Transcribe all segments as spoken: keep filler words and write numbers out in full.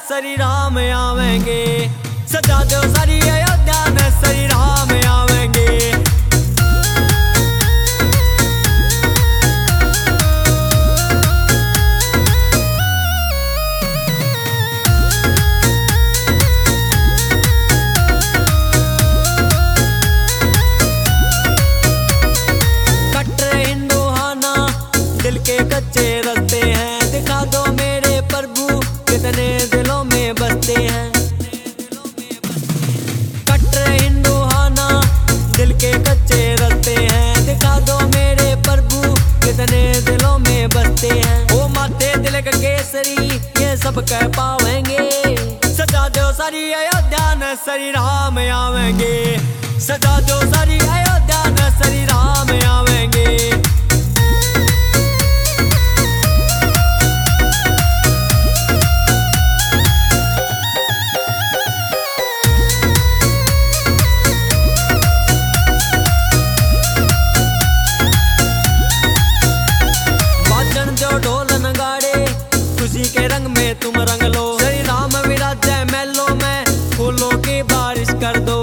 श्री राम आवेंगे। सजा दो सारी अयोध्या में श्री राम आवेंगे। दिल के कच्चे रस्ते हैं, दिखा दो मेरे प्रभु कितने दिलों में बसते हैं। कट्टर हिंदू हाना दिल के कच्चे रस्ते हैं, दिखा दो मेरे प्रभु कितने दिलों में बसते हैं। ओ माते तिलक केसरी ये सब कह पावेंगे। सजा दो सारी अयोध्या न श्री राम आवेंगे। सजा दो सारी अयोध्या न श्री राम आवेंगे। ढोल नगाड़े खुशी के रंग में तुम रंग लो। श्री राम विराजय महलों में फूलों की बारिश कर दो।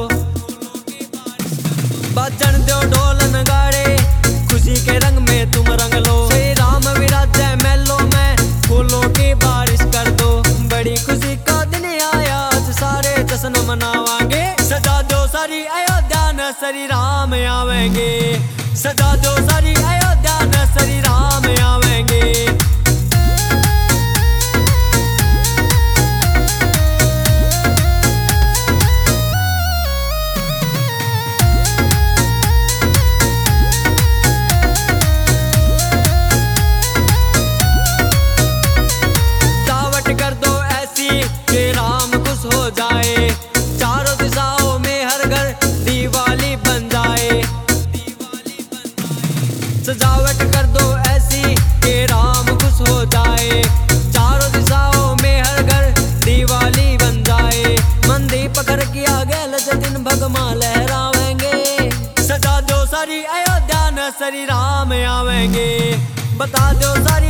बजन दो ढोल नगाड़े खुशी के रंग में तुम रंग लो। श्री राम विराजय महलों में फूलों की बारिश कर दो। बड़ी खुशी का दिन आया आज सारे जश्न मनावांगे। सजा दो सारी अयोध्या न श्री राम आवेंगे। सजा दो सारी अयोध्या न श्री राम आवेंगे। हो जाए चारों दिशाओं में हर घर दिवाली बन जाए। सजावट कर दो ऐसी कि राम खुश हो जाए। चारों दिशाओं में हर घर दिवाली बन जाए। मंदी पकड़ के आगे लज दिन भगवान लहरावेंगे। सजा दो सारी अयोध्या न श्री राम आवेंगे। बता दो सारी